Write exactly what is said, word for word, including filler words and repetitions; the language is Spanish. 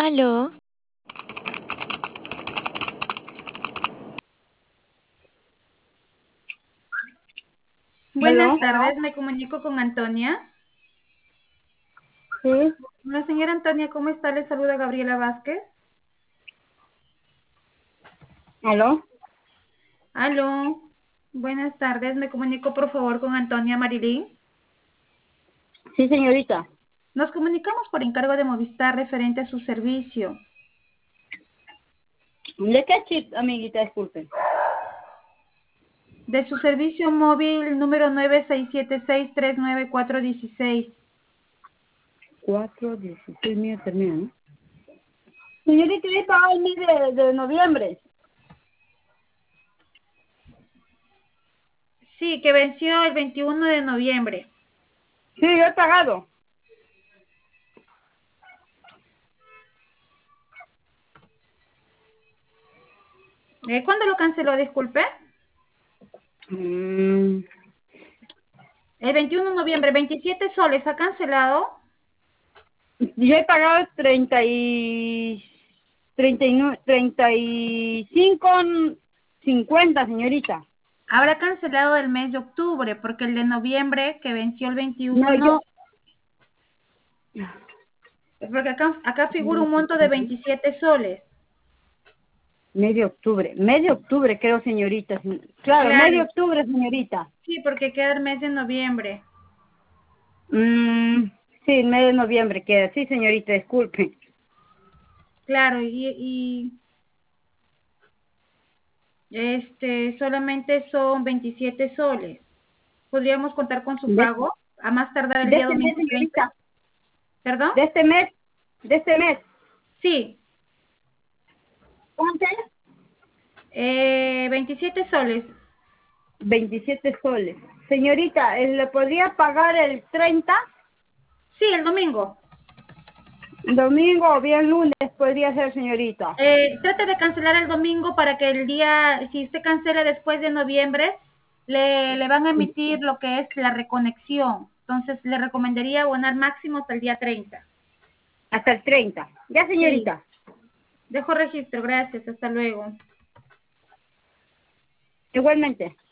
Aló, Buenas ¿Aló? tardes, me comunico con Antonia. Sí, La señora Antonia, ¿cómo está? Le saluda Gabriela Vázquez. ¿aló? Aló, buenas tardes, me comunico por favor con Antonia Marilín. Sí, señorita. Nos comunicamos por encargo de Movistar referente a su servicio. ¿De qué chip, amiguita? Disculpe. De su servicio móvil número nueve seis siete seis tres nueve cuatro uno seis. Cuatro dieciséis mío termina, ¿no? Señorita, yo he pagado el mes de, de noviembre. Sí, que venció el veintiuno de noviembre. Sí, yo he pagado. Eh, ¿Cuándo lo canceló? Disculpe. Mm, El veintiuno de noviembre, veintisiete soles, ¿ha cancelado? yo he pagado treinta y... treinta y nueve, treinta y cinco, cincuenta, señorita. Habrá cancelado el mes de octubre, porque el de noviembre, que venció el No, veintiuno, yo... porque acá, acá figura un monto de veintisiete soles. Medio octubre, medio octubre creo, señorita. Claro, medio Claro, octubre, señorita. sí, porque queda el mes de noviembre. Mm, sí, medio de noviembre queda. Sí, señorita, disculpe. Claro, y, y este solamente son veintisiete soles. ¿Podríamos contar con su De, pago a más tardar el de día este mes, domingo treinta? señorita. ¿Perdón? De este mes, de este mes. Sí, ¿Cuánto? eh, veintisiete soles. veintisiete soles. Señorita, ¿eh, ¿le podría pagar el treinta? Sí, el domingo. Domingo o bien lunes podría ser, señorita. Eh, trate de cancelar el domingo para que el día, si usted cancela después de noviembre, le, le van a emitir lo que es la reconexión. Entonces, le recomendaría abonar máximo hasta el día treinta. Hasta el treinta. Ya, Sí, señorita. dejo registro. Gracias. Hasta luego. Igualmente.